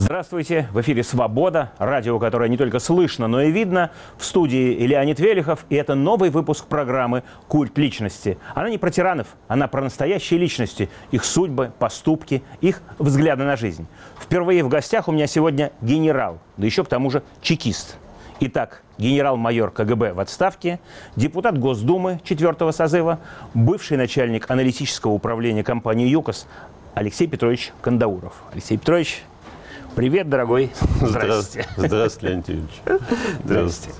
Здравствуйте! В эфире «Свобода», радио, которое не только слышно, но и видно. В студии Леонид Велихов, и это новый выпуск программы «Культ личности». Она не про тиранов, она про настоящие личности, их судьбы, поступки, их взгляды на жизнь. Впервые в гостях у меня сегодня генерал, да еще к тому же чекист. Итак, генерал-майор КГБ в отставке, депутат Госдумы 4-го созыва, бывший начальник аналитического управления компании «ЮКОС» Алексей Петрович Кандауров. Алексей Петрович, привет, дорогой. Здравствуйте. Здравствуйте, Леонид Юрьевич. Здравствуйте.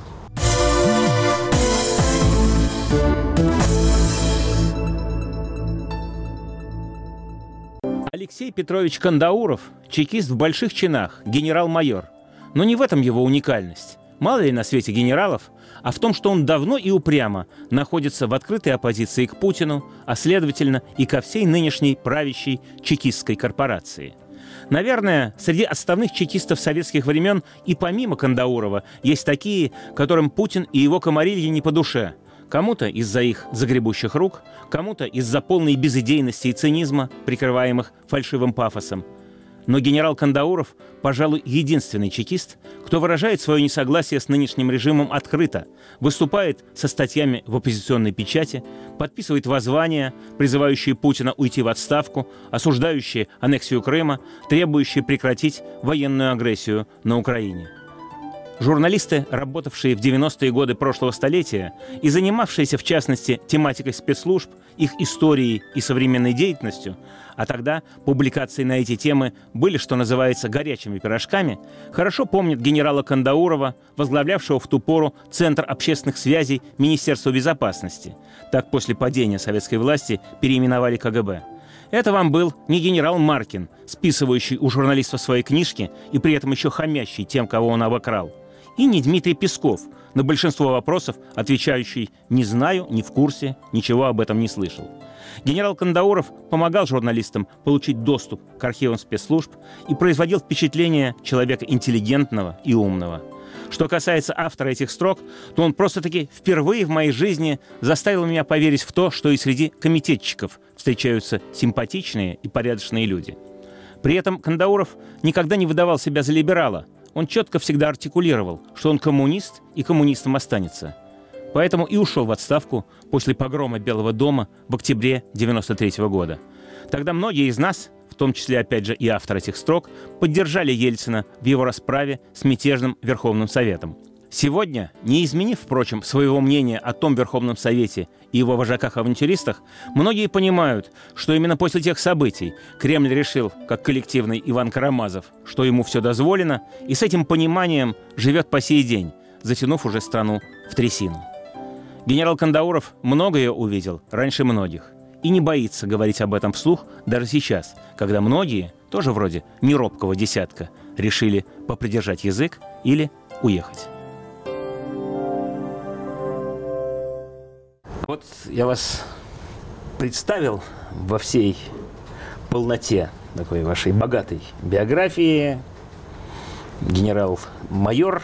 Алексей Петрович Кандауров – чекист в больших чинах, генерал-майор. Но не в этом его уникальность. Мало ли на свете генералов, а в том, что он давно и упрямо находится в открытой оппозиции к Путину, а следовательно и ко всей нынешней правящей чекистской корпорации. Наверное, среди отставных чекистов советских времен и помимо Кандаурова есть такие, которым Путин и его комарильи не по душе. Кому-то из-за их загребущих рук, кому-то из-за полной безыдейности и цинизма, прикрываемых фальшивым пафосом. Но генерал Кандауров, пожалуй, единственный чекист, кто выражает свое несогласие с нынешним режимом открыто, выступает со статьями в оппозиционной печати, подписывает воззвания, призывающие Путина уйти в отставку, осуждающие аннексию Крыма, требующие прекратить военную агрессию на Украине. Журналисты, работавшие в 90-е годы прошлого столетия и занимавшиеся, в частности, тематикой спецслужб, их историей и современной деятельностью, а тогда публикации на эти темы были, что называется, горячими пирожками, хорошо помнят генерала Кандаурова, возглавлявшего в ту пору Центр общественных связей Министерства безопасности. Так после падения советской власти переименовали КГБ. Это вам был не генерал Маркин, списывающий у журналистов свои книжки и при этом еще хамящий тем, кого он обокрал. И не Дмитрий Песков, на большинство вопросов отвечающий «не знаю, не в курсе, ничего об этом не слышал». Генерал Кандауров помогал журналистам получить доступ к архивам спецслужб и производил впечатление человека интеллигентного и умного. Что касается автора этих строк, то он просто-таки впервые в моей жизни заставил меня поверить в то, что и среди комитетчиков встречаются симпатичные и порядочные люди. При этом Кандауров никогда не выдавал себя за либерала. Он четко всегда артикулировал, что он коммунист и коммунистом останется. Поэтому и ушел в отставку после погрома Белого дома в октябре 1993 года. Тогда многие из нас, в том числе, опять же, и автор этих строк, поддержали Ельцина в его расправе с мятежным Верховным Советом. Сегодня, не изменив, впрочем, своего мнения о том Верховном Совете и его вожаках-авантюристах, многие понимают, что именно после тех событий Кремль решил, как коллективный Иван Карамазов, что ему все дозволено, и с этим пониманием живет по сей день, затянув уже страну в трясину. Генерал Кандауров многое увидел раньше многих и не боится говорить об этом вслух даже сейчас, когда многие, тоже вроде неробкого десятка, решили попридержать язык или уехать. Вот я вас представил во всей полноте такой вашей богатой биографии. Генерал-майор,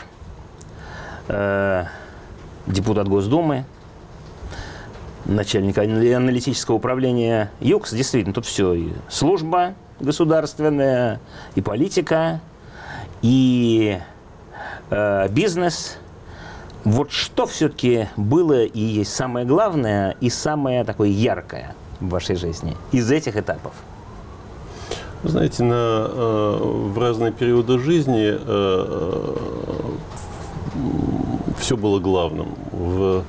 депутат Госдумы, начальник аналитического управления ЮКОС. Действительно, тут все. И служба государственная, и политика, и бизнес. Вот что все-таки было и есть самое главное и самое такое яркое в вашей жизни из этих этапов? Знаете, в разные периоды жизни все было главным. В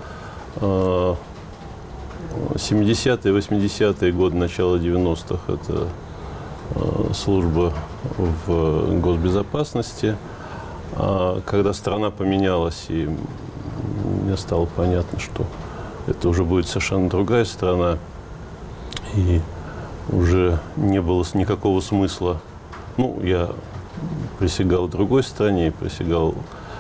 70-е, 80-е годы, начало 90-х – это служба в госбезопасности. Когда страна поменялась, и мне стало понятно, что это уже будет совершенно другая страна, и уже не было никакого смысла. Ну, я присягал другой стране, присягал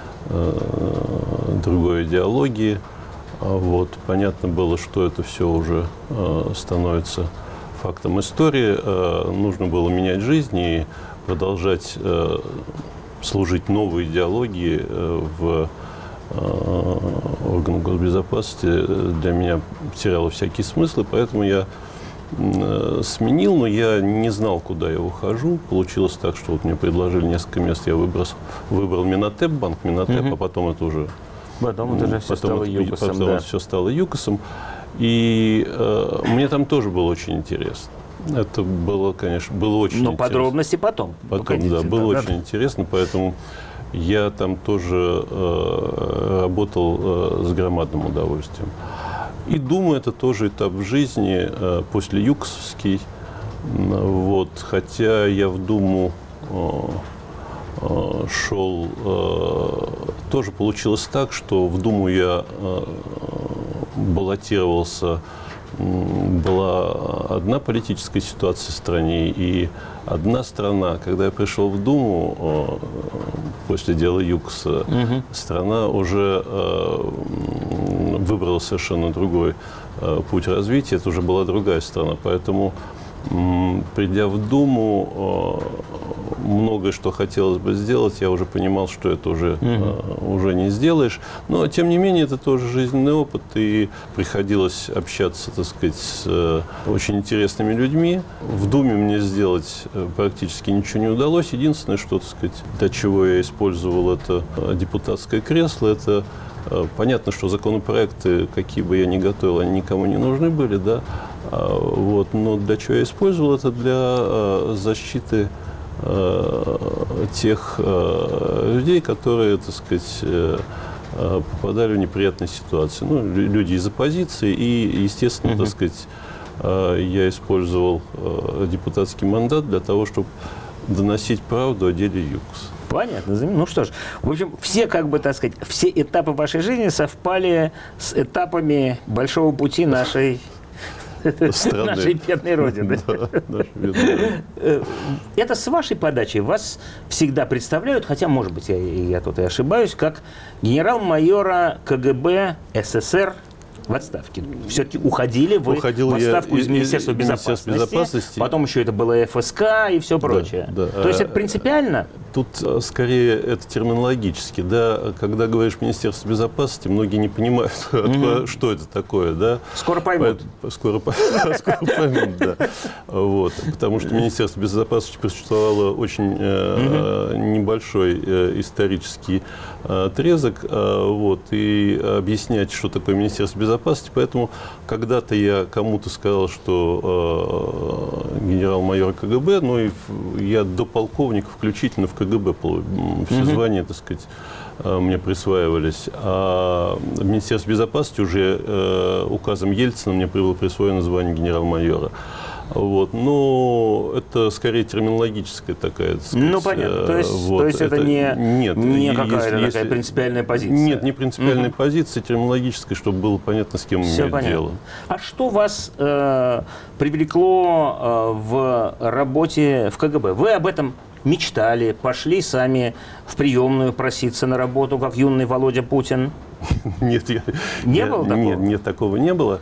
другой идеологии. Вот. Понятно было, что это все уже становится фактом истории. Нужно было менять жизнь и продолжать служить новой идеологии в органах госбезопасности для меня потеряло всякий смысл, и поэтому я сменил, но я не знал, куда я ухожу. Получилось так, что вот мне предложили несколько мест. Я выбрал Минотеп, банк Минотеп, а потом это уже... Потом это уже все стало ЮКОСом. Потом это все стало ЮКОСом. И мне там тоже было очень интересно. Это было, конечно, было очень интересно. Но подробности потом. Потом, да, было очень интересно, поэтому я там тоже работал с громадным удовольствием. И думаю, это тоже этап в жизни, после ЮКОСовский. Вот, хотя я в Думу шел, тоже получилось так, что в Думу я баллотировался. Была одна политическая ситуация в стране и одна страна. Когда я пришел в Думу после дела ЮКОСа, страна уже выбрала совершенно другой путь развития. Это уже была другая страна. Поэтому, придя в Думу, многое, что хотелось бы сделать, я уже понимал, что это уже не сделаешь. Но, тем не менее, это тоже жизненный опыт, и приходилось общаться, так сказать, с очень интересными людьми. В Думе мне сделать практически ничего не удалось. Единственное, что, так сказать, для чего я использовал это депутатское кресло, это понятно, что законопроекты, какие бы я ни готовил, они никому не нужны были, да. Вот. Но для чего я использовал это? Для защиты тех людей, которые, так сказать, попадали в неприятные ситуации. Ну, люди из оппозиции. И, естественно, так сказать, я использовал депутатский мандат для того, чтобы доносить правду о деле ЮКОС. Понятно. Ну что ж, в общем, все, как бы, так сказать, все этапы вашей жизни совпали с этапами большого пути нашей бедной Родины. Это с вашей подачи вас всегда представляют, хотя, может быть, я тут и ошибаюсь, как генерал-майора КГБ СССР в отставке. Все-таки уходили вы в отставку из Министерства безопасности, потом еще это было ФСК и все прочее. Да. То есть это принципиально? Тут скорее это терминологически. Да? Когда говоришь Министерство безопасности, многие не понимают, что это такое. Да? Скоро поймут. Скоро поймут, да. Вот. Потому что Министерство безопасности существовало очень небольшой исторический отрезок. Вот. И объяснять, что такое Министерство безопасности. Поэтому когда-то я кому-то сказал, что генерал-майор КГБ, ну и я до полковника включительно в КГБ, все звания, так сказать, мне присваивались. А в Министерстве безопасности уже указом Ельцина мне было присвоено звание генерал-майора. Вот. Но это скорее терминологическая такая, так сказать. Ну, понятно. То есть это не какая-то такая принципиальная позиция? Нет, не принципиальная позиция, терминологическая, чтобы было понятно, с кем все имеют дело. А что вас привлекло в работе в КГБ? Вы об этом мечтали, пошли сами в приемную проситься на работу, как юный Володя Путин? Нет, было такого? Нет, такого не было.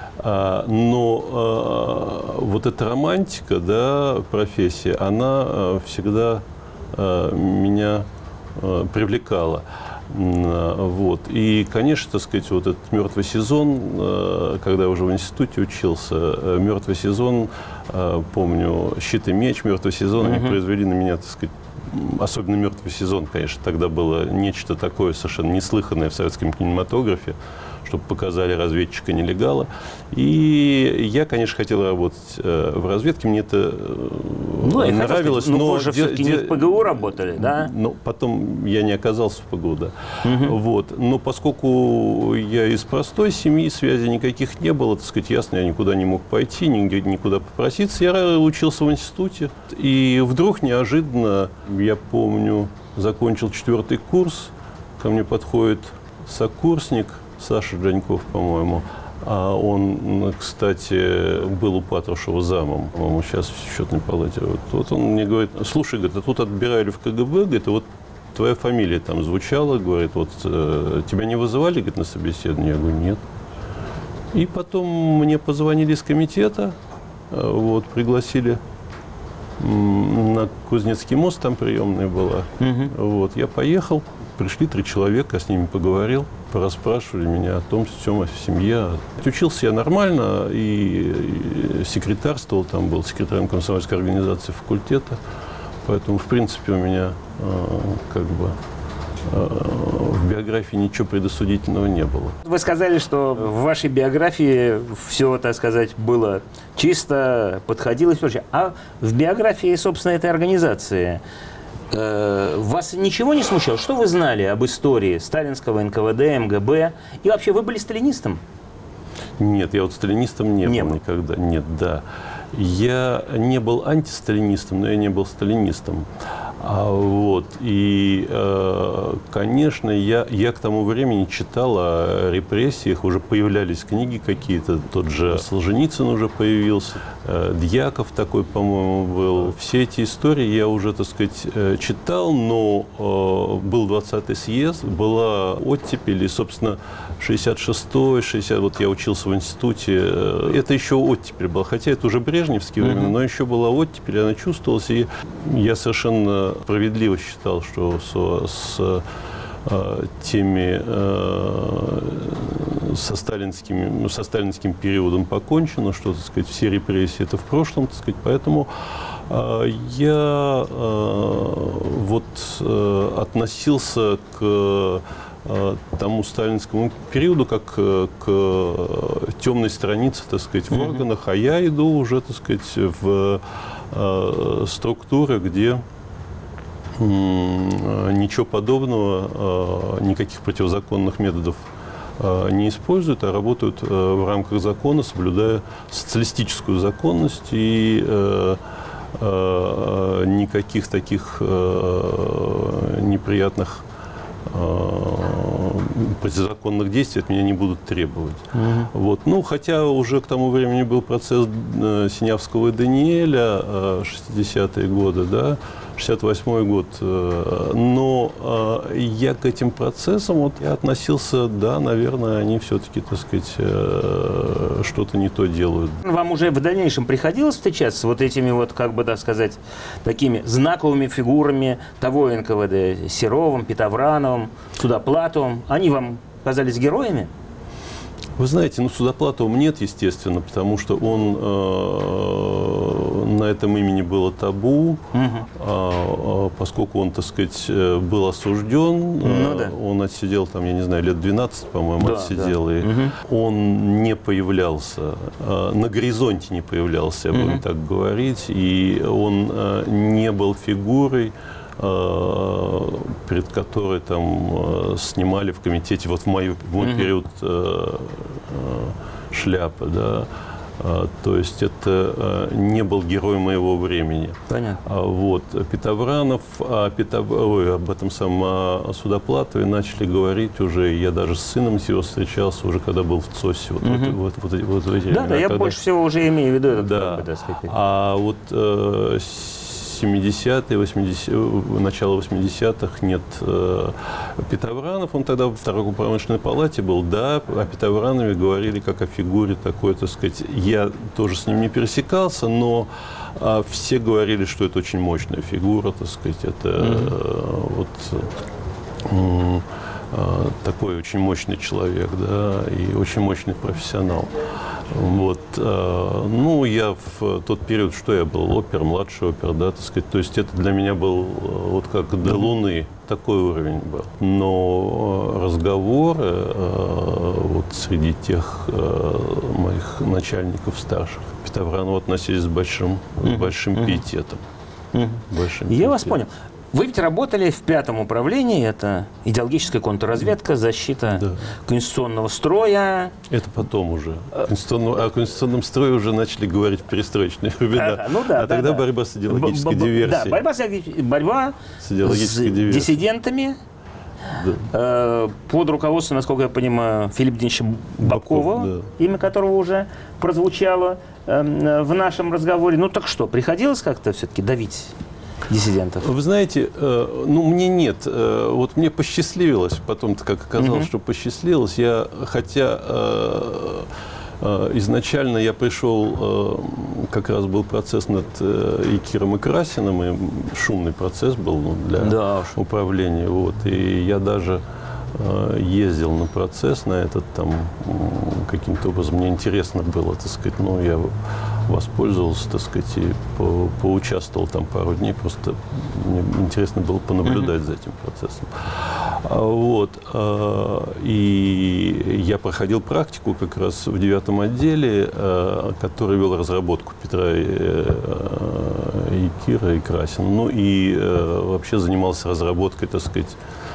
Но вот эта романтика, да, профессия, она всегда меня привлекала. Вот. И, конечно, так сказать, вот этот мертвый сезон, когда я уже в институте учился, мертвый сезон, помню, «Щит и меч», мертвый сезон, они произвели на меня, так сказать, особенно мертвый сезон, конечно, тогда было нечто такое совершенно неслыханное в советском кинематографе, чтобы показали разведчика-нелегала. И я, конечно, хотел работать в разведке, мне это нравилось. Сказать, но вы же все-таки не в ПГУ работали, да? Но потом я не оказался в ПГУ, да. Вот. Но поскольку я из простой семьи, связи никаких не было, так сказать, ясно, я никуда не мог пойти, нигде никуда попроситься. Я учился в институте. И вдруг неожиданно, я помню, закончил 4-й курс, ко мне подходит сокурсник, Саша Джаньков, по-моему. А он, кстати, был у Патрушева замом. По-моему, сейчас в счетной палате. Вот он мне говорит: слушай, говорит, а тут отбирали в КГБ, говорит, вот твоя фамилия там звучала, говорит, вот тебя не вызывали, говорит, на собеседование? Я говорю, нет. И потом мне позвонили из комитета, вот, пригласили на Кузнецкий мост, там приемная была. Вот, я поехал. пришли 3 человека, я с ними поговорил, порасспрашивали меня о том, о семье. Учился я нормально и секретарствовал, там был секретарем комсомольской организации факультета, поэтому, в принципе, у меня в биографии ничего предосудительного не было. Вы сказали, что в вашей биографии все, так сказать, было чисто, подходило и прочее. А в биографии, собственно, этой организации вас ничего не смущало? Что вы знали об истории сталинского НКВД, МГБ? И вообще, вы были сталинистом? Нет, я вот сталинистом не был никогда. Нет, да. Я не был антисталинистом, но я не был сталинистом. И, конечно, я к тому времени читал о репрессиях, уже появлялись книги какие-то, тот же Солженицын уже появился, Дьяков такой, по-моему, был. Все эти истории я уже, так сказать, читал, но был 20-й съезд, была оттепель, и, собственно, 66-й, 60-й, вот я учился в институте, это еще оттепель была, хотя это уже брежневские времена, но еще была оттепель, она чувствовалась, и я совершенно справедливо считал, что со сталинским периодом покончено, что, так сказать, все репрессии это в прошлом, так сказать, поэтому я относился к тому сталинскому периоду как к темной странице, так сказать, в органах, а я иду уже, так сказать, в структуры, где ничего подобного, никаких противозаконных методов не используют, а работают в рамках закона, соблюдая социалистическую законность и никаких таких неприятных противозаконных действий от меня не будут требовать. Хотя уже к тому времени был процесс Синявского и Даниэля, 60-е годы, да, 68-й год, но я к этим процессам я относился, да, наверное, они все-таки, так сказать, что-то не то делают. Вам уже в дальнейшем приходилось встречаться с вот этими вот, как бы, так сказать, такими знаковыми фигурами того НКВД, Серовым, Петоврановым, Судоплатовым? Они вам казались героями? Вы знаете, Судоплатовым нет, естественно, потому что он на этом имени было табу, поскольку он, так сказать, был осужден, он отсидел там, я не знаю, лет 12, по-моему, отсидел, и он не появлялся, на горизонте не появлялся, я буду так говорить, и он не был фигурой, перед которой там снимали в комитете, вот в мой период шляпы, да, то есть это не был герой моего времени. Понятно. Петовранов, об этом самом Судоплатове начали говорить уже, я даже с сыном его встречался уже, когда был в ЦОСе. Да, я больше всего уже имею в виду этот, да. А вот 70-е, 80-е, начало 80-х нет. Петовранов, он тогда в торгово-промышленной палате был, да, о Петовранове говорили как о фигуре такой, так сказать. Я тоже с ним не пересекался, но все говорили, что это очень мощная фигура, так сказать, это такой очень мощный человек, да, и очень мощный профессионал. Я в тот период, что я был, опер, младший опер, да, так сказать, то есть это для меня был вот как до Луны, такой уровень был. Но разговоры среди тех моих начальников старших Петовранову относились с большим пиететом. Я вас понял. Вы ведь работали в 5-м управлении, это идеологическая контрразведка, защита конституционного строя. Это потом уже. О конституционном строе уже начали говорить в перестроечные времена. Тогда борьба с идеологической диверсией. Да, борьба с идеологической диссидентами. Под руководством, насколько я понимаю, Филиппа Денисовича Бабкова, имя которого уже прозвучало в нашем разговоре. Так что, приходилось как-то все-таки давить диссидентов? Вы знаете, мне нет. Вот мне посчастливилось, потом-то, как оказалось, что посчастливилось. Изначально я пришел, как раз был процесс над Якиром и Красиным, и шумный процесс был для управления. Вот, и я даже ездил на процесс, на этот там каким-то образом мне интересно было, так сказать, я воспользовался, так сказать, и поучаствовал там пару дней, просто мне интересно было понаблюдать за этим процессом. Вот, и я проходил практику как раз в 9-м отделе, который вел разработку Петра Якира и Красина, ну и вообще занимался разработкой, так сказать,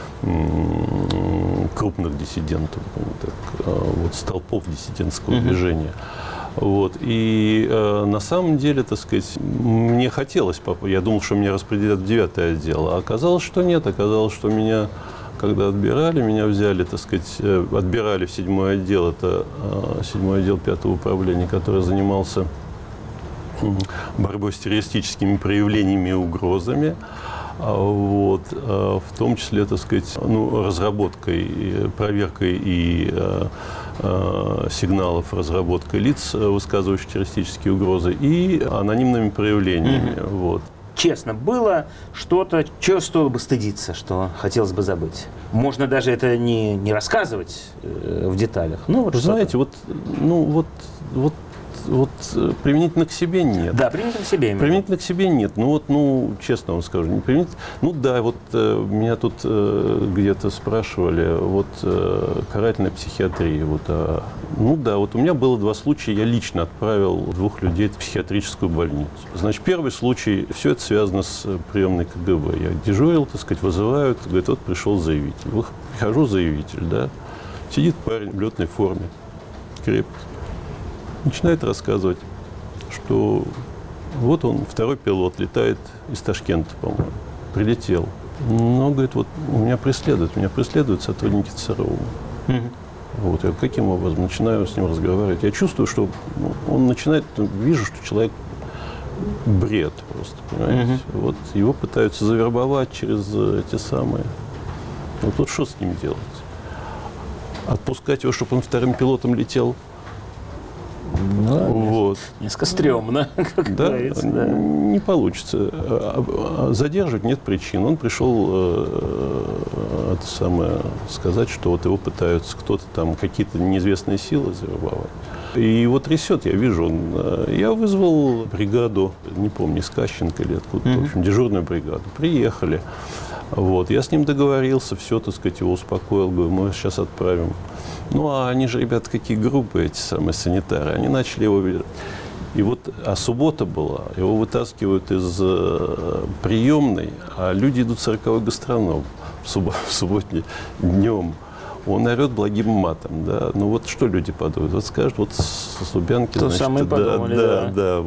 крупных диссидентов, вот, столпов диссидентского движения. Вот. И на самом деле, так сказать, мне хотелось, я думал, что меня распределят в 9-й отдел, а оказалось, что нет. Оказалось, что меня, когда отбирали, меня взяли, так сказать, отбирали в 7-й отдел, это 7-й отдел 5-го управления, который занимался борьбой с террористическими проявлениями и угрозами. Вот, в том числе, так сказать, разработкой, проверкой и сигналов, разработкой лиц, высказывающих террористические угрозы, и анонимными проявлениями. Вот. Честно, было что-то, чего стоило бы стыдиться, что хотелось бы забыть? Можно даже это не рассказывать в деталях. Знаете, вот применительно к себе нет. Да, применительно к себе именно. Применительно к себе нет. Честно вам скажу, не применительно. Меня тут где-то спрашивали, карательная психиатрия. У меня было 2 случая, я лично отправил 2 людей в психиатрическую больницу. Значит, первый случай, все это связано с приемной КГБ. Я дежурил, так сказать, вызывают, говорят, вот пришел заявитель. Прихожу, заявитель, да, сидит парень в летной форме, крепкий. Начинает рассказывать, что вот он, 2-й пилот, летает из Ташкента, по-моему, прилетел. Но, говорит, меня преследуют сотрудники ЦРУ. Вот, я каким образом начинаю с ним разговаривать. Я чувствую, что он начинает, вижу, что человек бред просто, понимаете. Вот его пытаются завербовать через эти самые. Вот что с ним делать? Отпускать его, чтобы он 2-м пилотом летел? Несколько стрёмно, как говорится. Да. Не получится. Задерживать нет причин. Он пришел сказать, что его пытаются кто-то там, какие-то неизвестные силы завербовать. И его трясет, я вижу. Я вызвал бригаду, не помню, из Кащенко или откуда-то, в общем, дежурную бригаду. Приехали. Вот. Я с ним договорился, все, так сказать, его успокоил, говорю, мы сейчас отправим. А они же, ребята, какие грубые, эти самые санитары. Они начали его... И суббота была, его вытаскивают из приемной, а люди идут 40-й гастроном в субботний днем. Он орет благим матом, да. Что люди подумают? Скажут, с Лубянки, то самое подумали, да.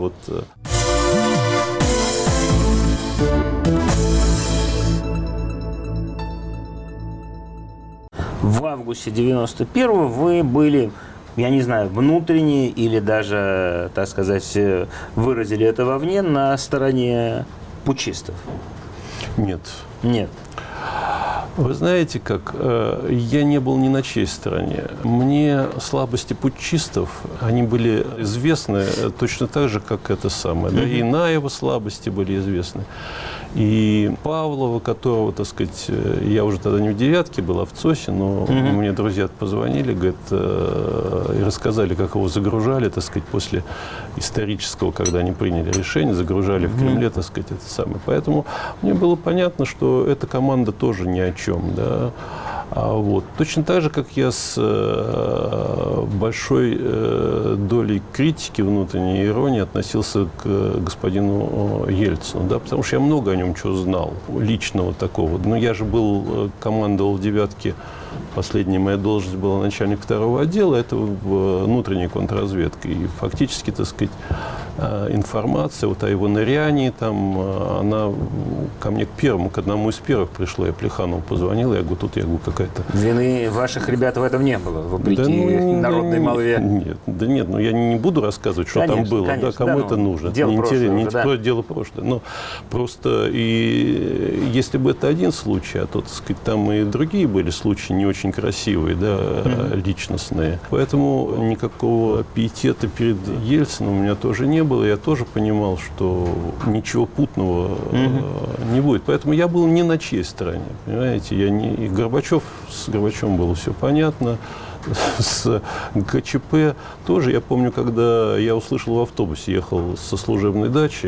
В августе 91-го вы были, я не знаю, внутренне или даже, так сказать, выразили это вовне, на стороне путчистов? Нет. Нет. Вы знаете как, я не был ни на чьей стороне. Мне слабости путчистов, они были известны точно так же, как это самое. Да? И Наева слабости были известны. И Павлова, которого, так сказать, я уже тогда не в 9-ке был, а в ЦОСе, но мне друзья позвонили, говорят, и рассказали, как его загружали, так сказать, после исторического, когда они приняли решение, загружали в Кремле, так сказать, это самое. Поэтому мне было понятно, что эта команда тоже ни о чем, да. Точно так же, как я с большой долей критики, внутренней иронии относился к господину Ельцину, да, потому что я много о нем чего знал, личного такого. Но я же командовал в 9-ке, последняя моя должность была начальник 2-го отдела, это внутренней контрразведки. И фактически, так сказать, информация вот о его нырянии, там, она ко мне к одному из первых пришла. Я Плеханову позвонил, я говорю, какая-то... Вины ваших ребят в этом не было, вопреки народной молве? Нет, я не буду рассказывать, что там было, да, кому это нужно. Дело прошлое, дело прошлое. Но просто, и если бы это один случай, а то, так сказать, там и другие были случаи не очень красивые, да, личностные. Поэтому никакого пиетета перед Ельциным у меня тоже не было. Я тоже понимал, что ничего путного не будет. Поэтому я был не на чьей стороне, понимаете. И с Горбачевым было все понятно. С ГЧП тоже. Я помню, когда я услышал в автобусе, ехал со служебной дачи,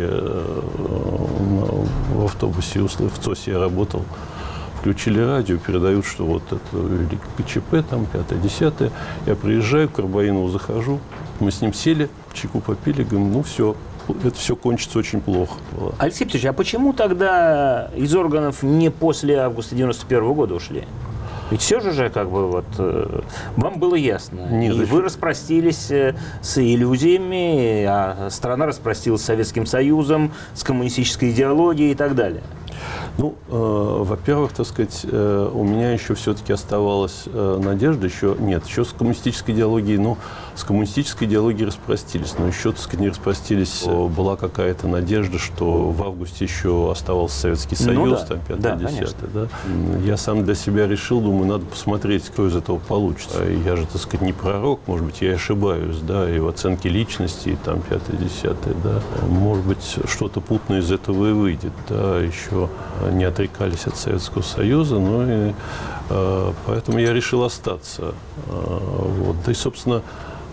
в автобусе, в ЦОСе я работал, включили радио, передают, что вот это ГЧП, там, 5-10. Я приезжаю, к Карбаинову захожу, мы с ним сели, чайку попили, говорим, ну все, это все кончится очень плохо. Алексей Петрович, а почему тогда из органов не после августа 91 года ушли? Ведь все же как бы вот вам было ясно. Нет, и вы распростились с иллюзиями, а страна распростилась с Советским Союзом, с коммунистической идеологией и так далее. Ну, во-первых, так сказать, у меня еще все-таки оставалась надежда, еще с коммунистической идеологией, с коммунистической идеологией распростились, но еще, так сказать, не распростились. Была какая-то надежда, что в августе еще оставался Советский Союз, там, 5-10. Да. Я сам для себя решил, думаю, надо посмотреть, кто из этого получится. Я же, так сказать, не пророк, может быть, я ошибаюсь, да, и в оценке личности, и там 5-10, да. Может быть, что-то путное из этого и выйдет, да, еще не отрекались от Советского Союза, и поэтому я решил остаться. Вот. Да и, собственно,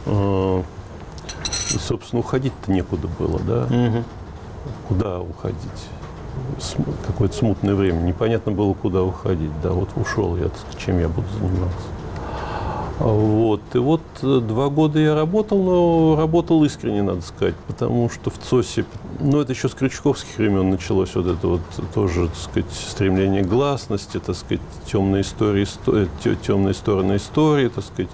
уходить-то некуда было, да? Куда уходить? Какое-то смутное время. Непонятно было, куда уходить. Да, вот ушел я, так сказать, чем я буду заниматься. Вот. И вот 2 года я работал, но работал искренне, надо сказать, потому что в ЦОСе, это еще с крючковских времен началось вот это вот тоже, так сказать, стремление к гласности, так сказать, темные стороны истории, так сказать.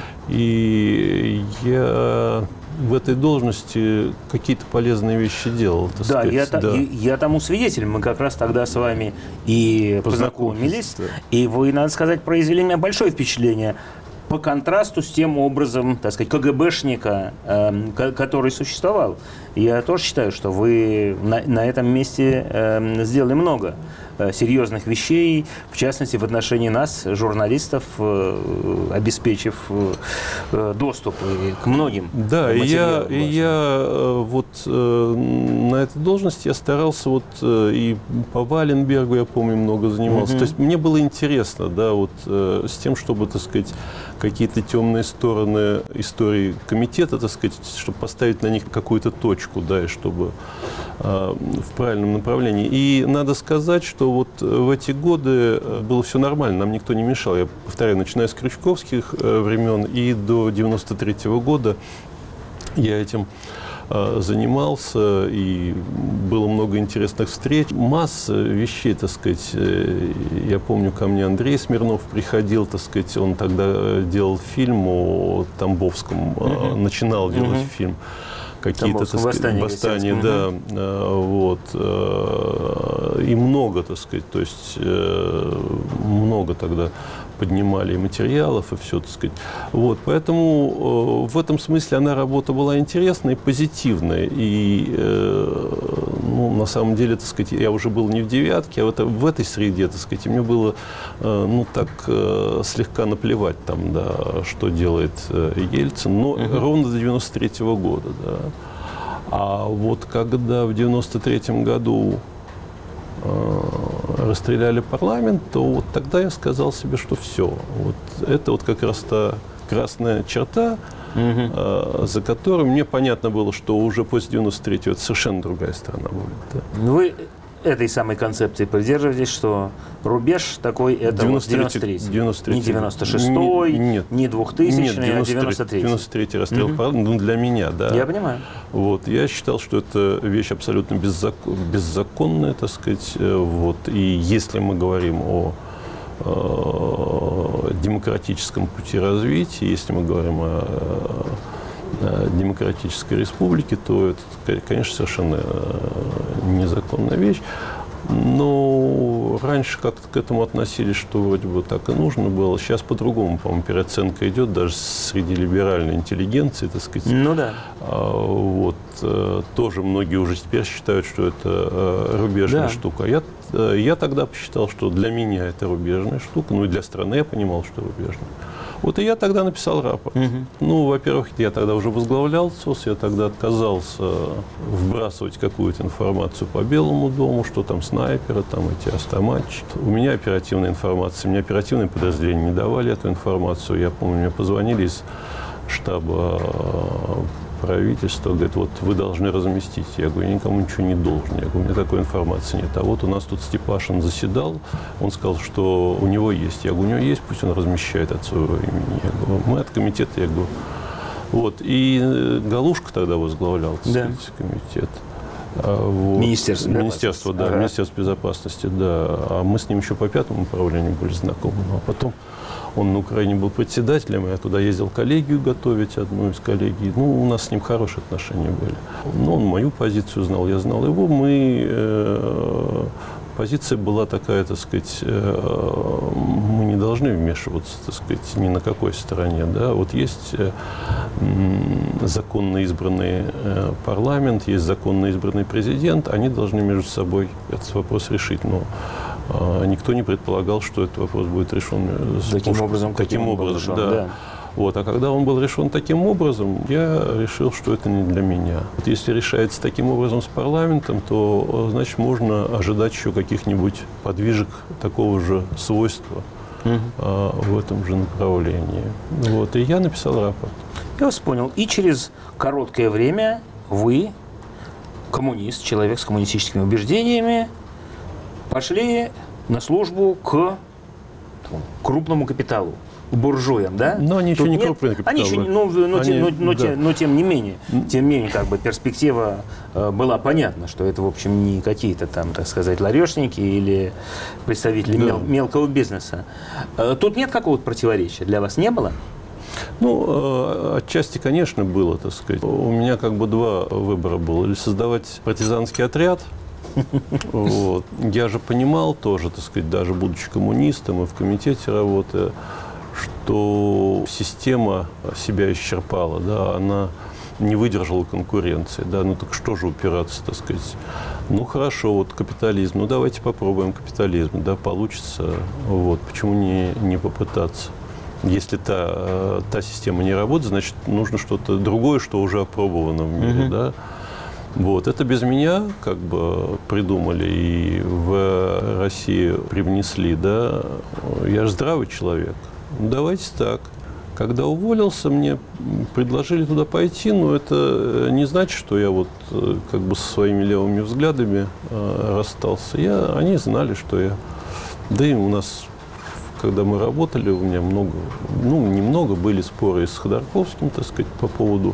И я в этой должности какие-то полезные вещи делал, так сказать. Я тому свидетель. Мы как раз тогда с вами и познакомились. И вы, надо сказать, произвели на меня большое впечатление. По контрасту с тем образом, так сказать, КГБшника, который существовал. Я тоже считаю, что вы на этом месте сделали много серьезных вещей, в частности, в отношении нас, журналистов, обеспечив доступ к многим материалам. И я вот на этой должности я старался и по Валенбергу, я помню, много занимался. То есть мне было интересно, да, с тем, чтобы, так сказать, какие-то темные стороны истории комитета, так сказать, чтобы поставить на них какую-то точку, да, и чтобы в правильном направлении. И надо сказать, что в эти годы было все нормально, нам никто не мешал. Я повторяю, начиная с крючковских времен и до 93 года я этим занимался, и было много интересных встреч. Масса вещей, так сказать. Я помню, ко мне Андрей Смирнов приходил, так сказать, он тогда делал фильм о Тамбовском, начинал делать фильм. Какие-то, так сказать, восстания, да, и много, так сказать, то есть много тогда поднимали и материалов, и все, так сказать. Поэтому в этом смысле работа была интересная и позитивная. И, на самом деле, так сказать, я уже был не в девятке, а в этой среде, так сказать, и мне было, слегка наплевать там, да, что делает Ельцин, но ровно до 93-го года, да. А когда в 93-м году расстреляли парламент, то тогда я сказал себе, что все. Это как раз та красная черта, за которой мне понятно было, что уже после 93-го это совершенно другая страна будет. Да. Вы этой самой концепции придерживаетесь, что рубеж такой это 93-й. Не 96-й, не 2000-й, а 93-й. 93-й расстрел парламента, для меня, да. Я понимаю. Я считал, что это вещь абсолютно беззаконная, так сказать. И если мы говорим о демократическом пути развития, если мы говорим о демократической республики, то это, конечно, совершенно незаконная вещь. Но раньше как-то к этому относились, что вроде бы так и нужно было. Сейчас по-другому, по-моему, переоценка идет даже среди либеральной интеллигенции, так сказать. Ну да. Вот. Тоже многие уже теперь считают, что это рубежная штука. Я тогда посчитал, что для меня это рубежная штука, ну и для страны я понимал, что рубежная. Вот и я тогда написал рапорт. Ну, во-первых, я тогда уже возглавлял ЦОС, я тогда отказался вбрасывать какую-то информацию по Белому дому, что там снайперы, там эти автоматчики. У меня оперативная информация, мне оперативные подразделения не давали эту информацию. Я помню, мне позвонили из штаба правительства, говорит, вот вы должны разместить. Я говорю, я никому ничего не должен. Я говорю, у меня такой информации нет. А вот у нас тут Степашин заседал, он сказал, что у него есть. Я говорю, у него есть, пусть он размещает от своего имени. Я говорю, мы от комитета, я говорю. Вот. И Галушка тогда возглавлял, так сказать, комитет. Вот. Министерство, да, Министерство безопасности, да. А мы с ним еще по 5-му управлению были знакомы. А потом он на Украине был председателем, я туда ездил коллегию готовить, одну из коллегий. Ну, у нас с ним хорошие отношения были. Ну, он мою позицию знал, я знал его. Позиция была такая, так сказать, мы не должны вмешиваться, так сказать, ни на какой стороне. Да? Вот есть законно избранный парламент, есть законно избранный президент, они должны между собой этот вопрос решить. Но никто не предполагал, что этот вопрос будет решен таким образом, да. Вот. А когда он был решен таким образом, я решил, что это не для меня. Вот если решается таким образом с парламентом, то, значит, можно ожидать еще каких-нибудь подвижек такого же свойства в этом же направлении. Вот. И я написал рапорт. Я вас понял. И через короткое время вы, коммунист, человек с коммунистическими убеждениями, пошли на службу к крупному капиталу, к буржуям, да? Но они еще не крупные капиталы. Тем не менее, как бы перспектива была понятна, что это, в общем, не какие-то там, так сказать, ларешники или представители мелкого бизнеса. Тут нет какого-то противоречия? Для вас не было? Ну, отчасти, конечно, было, так сказать. У меня как бы два выбора было. Или создавать партизанский отряд. Вот. Я же понимал тоже, так сказать, даже будучи коммунистом и в комитете работая, что система себя исчерпала, да, она не выдержала конкуренции, да, ну так что же упираться, так сказать. Ну хорошо, вот капитализм, ну давайте попробуем капитализм, да, получится, вот, почему не попытаться. Если та система не работает, значит, нужно что-то другое, что уже опробовано в мире, да. Вот. Это без меня как бы придумали и в Россию привнесли, да. Я же здравый человек. Давайте так. Когда уволился, мне предложили туда пойти, но это не значит, что я вот как бы со своими левыми взглядами расстался. Они знали, что я... Да и у нас, когда мы работали, у меня много, ну, немного были споры с Ходорковским, так сказать, по поводу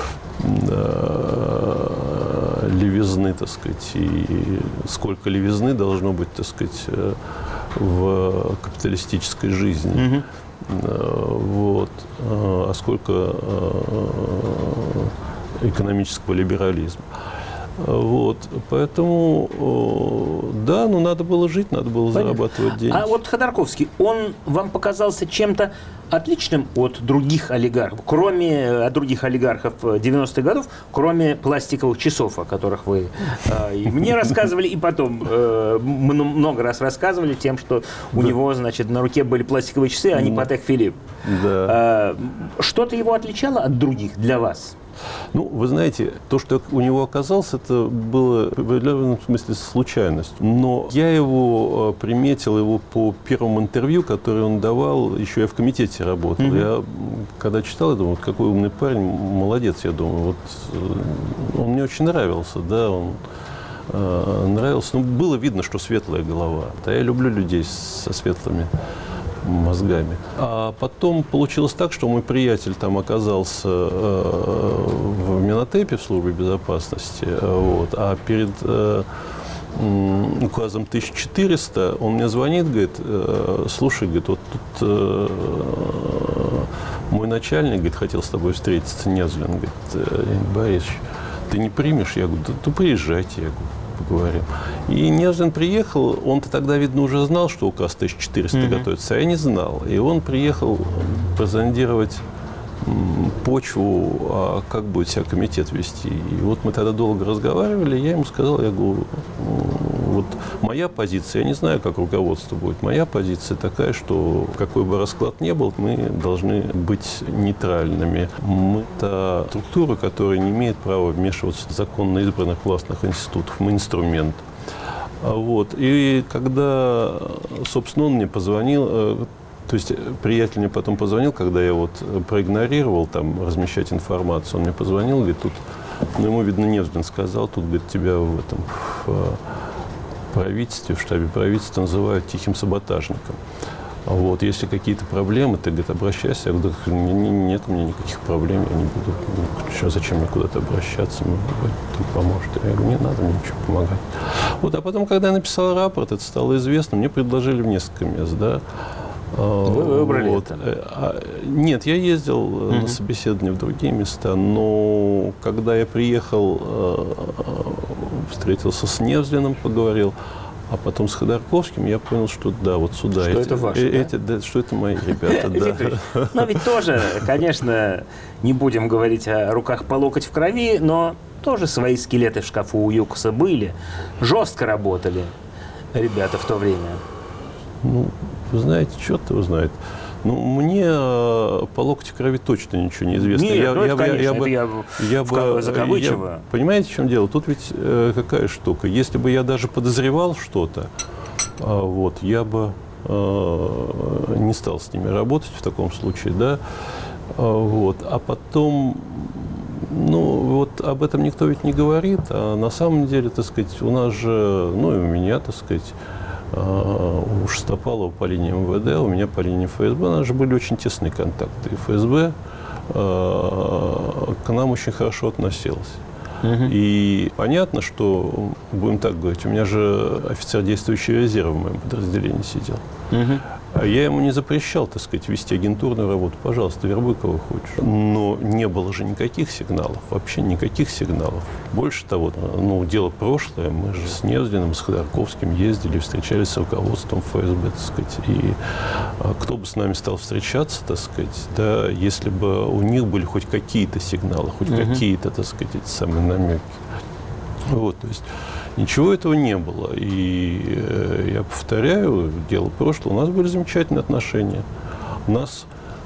левизны, так сказать, и сколько левизны должно быть, так сказать, в капиталистической жизни. Вот. А сколько экономического либерализма. Вот. Поэтому, да, ну надо было жить, надо было зарабатывать деньги. А вот Ходорковский, он вам показался чем-то отличным от других олигархов, от других олигархов 90-х годов, кроме пластиковых часов, о которых вы и мне рассказывали, и потом много раз рассказывали тем, что у него, значит, на руке были пластиковые часы, а не Патек Филипп. Да. Что-то его отличало от других для вас? Ну, вы знаете, то, что у него оказалось, это было в определенном смысле случайность. Но я его приметил по первому интервью, которое он давал, еще я в комитете работал. Я когда читал, я думал, вот какой умный парень, молодец, я думаю. Вот он мне очень нравился, да, он нравился. Ну, было видно, что светлая голова. Да, я люблю людей со светлыми мозгами. А потом получилось так, что мой приятель там оказался в Минотепе, в службе безопасности, вот, а перед указом 1400 он мне звонит, говорит, слушай, говорит, вот тут мой начальник, говорит, хотел с тобой встретиться, Невзлин, говорит, Борис, ты не примешь? Я говорю, да приезжайте, я говорю, поговорим. И Невзлин приехал, он-то тогда, видно, уже знал, что указ 1400 готовится, а я не знал. И он приехал прозондировать почву, а как будет себя комитет вести. И вот мы тогда долго разговаривали, я ему сказал, я говорю, вот моя позиция, я не знаю, как руководство будет, моя позиция такая, что какой бы расклад ни был, мы должны быть нейтральными. Мы-то структура, которая не имеет права вмешиваться в законно избранных властных институтов, мы инструмент. Вот. И когда, собственно, он мне позвонил, то есть приятель мне потом позвонил, когда я вот проигнорировал там размещать информацию, он мне позвонил, говорит, тут, ну, ему, видно, Невзлин сказал, тут, говорит, тебя в этом в правительстве, в штабе правительства называют тихим саботажником. Вот, если какие-то проблемы, ты, говорит, обращайся. Я говорю, да, нет у меня никаких проблем, я не буду, зачем мне куда-то обращаться, ты поможешь. Я говорю, не надо мне ничего помогать. Вот, а потом, когда я написал рапорт, это стало известно, мне предложили в несколько мест, да. Вы выбрали вот. это? Нет, я ездил на собеседование в другие места, но когда я приехал, встретился с Невзлиным, поговорил, а потом с Ходорковским, я понял, что да, вот сюда. Что это ваши, да? Что это мои ребята, да. Но ведь тоже, конечно, не будем говорить о руках по локоть в крови, но тоже свои скелеты в шкафу у ЮКОСа были. Жестко работали ребята в то время. Ну, вы знаете, черт его знает. Ну, мне по локоть в крови точно ничего не известно. Я закавычиваю. Понимаете, в чем дело? Тут ведь какая штука. Если бы я даже подозревал что-то, вот, я бы не стал с ними работать в таком случае, да. Вот. А потом, ну, вот об этом никто ведь не говорит, а на самом деле, так сказать, у нас же, ну, и у меня, так сказать, у Шестопалова по линии МВД, у меня по линии ФСБ, у нас же были очень тесные контакты. И ФСБ к нам очень хорошо относилась. И понятно, что, будем так говорить, у меня же офицер действующего резерва в моем подразделении сидел. А я ему не запрещал, так сказать, вести агентурную работу. Пожалуйста, вербуй кого хочешь. Но не было же никаких сигналов, вообще никаких сигналов. Больше того, ну, дело прошлое, мы же с Невзлиным, с Ходорковским ездили, встречались с руководством ФСБ, так сказать. И кто бы с нами стал встречаться, так сказать, да, если бы у них были хоть какие-то сигналы, хоть какие-то, так сказать, эти самые намеки. Вот, то есть ничего этого не было. И я повторяю, дело прошлое, у нас были замечательные отношения. У нас,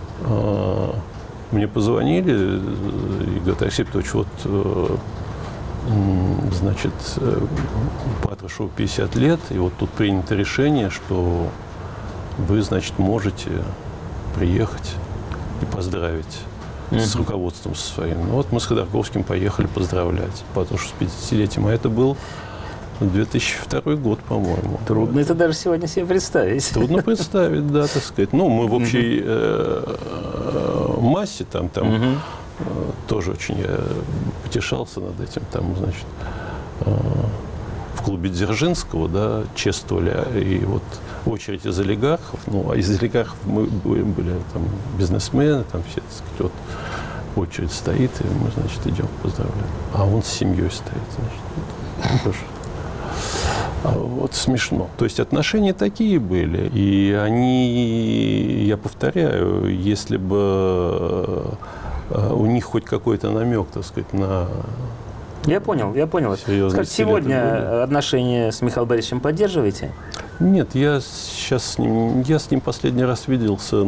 мне позвонили и говорят, Алексей Петрович, вот, значит, Патрушеву 50 лет, и вот тут принято решение, что вы, значит, можете приехать и поздравить с руководством со своим. Ну, вот мы с Ходорковским поехали поздравлять Патрушеву с 50-летием, а это был 2002 год, по-моему. Трудно это даже сегодня себе представить. Трудно представить, да, так сказать. Ну, мы в общей массе там тоже очень я потешался над этим. Там, значит, в клубе Дзержинского, да, чествовали, и вот очередь из олигархов, ну, а из олигархов мы были там бизнесмены, там все, так сказать, вот очередь стоит, и мы, значит, идем поздравляем. А он с семьей стоит, значит. Тоже. Вот смешно. То есть отношения такие были. И они, я повторяю, если бы у них хоть какой-то намек, так сказать, на... Я понял. Скажите, сегодня отношения с Михаилом Борисовичем поддерживаете? Нет, я с ним последний раз виделся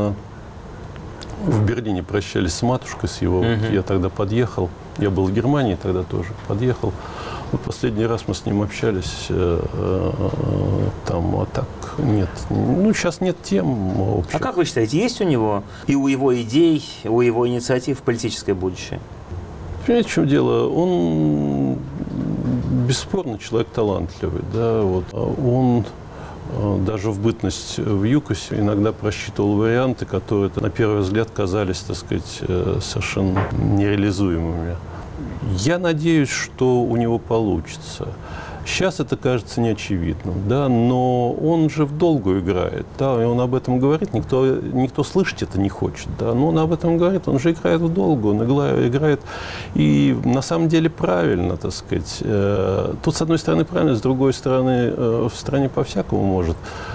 в Берлине, прощались с матушкой, с его. Я тогда подъехал. Я был в Германии тогда тоже. Подъехал. Вот последний раз мы с ним общались там, а так нет. Ну, сейчас нет тем общих. А как вы считаете, есть у него и у его идей, у его инициатив политическое будущее? Понимаете, в чем дело? Он бесспорно человек талантливый. Да? Вот. Он даже в бытность в ЮКОСе иногда просчитывал варианты, которые на первый взгляд казались, так сказать, совершенно нереализуемыми. Я надеюсь, что у него получится. Сейчас это кажется неочевидным, да, но он же в долгую играет, да, и он об этом говорит, никто слышать это не хочет, да, но он об этом говорит, он же играет в долгую, он играет, и на самом деле правильно, так сказать. Тут, с одной стороны, правильно, с другой стороны, в стране по-всякому может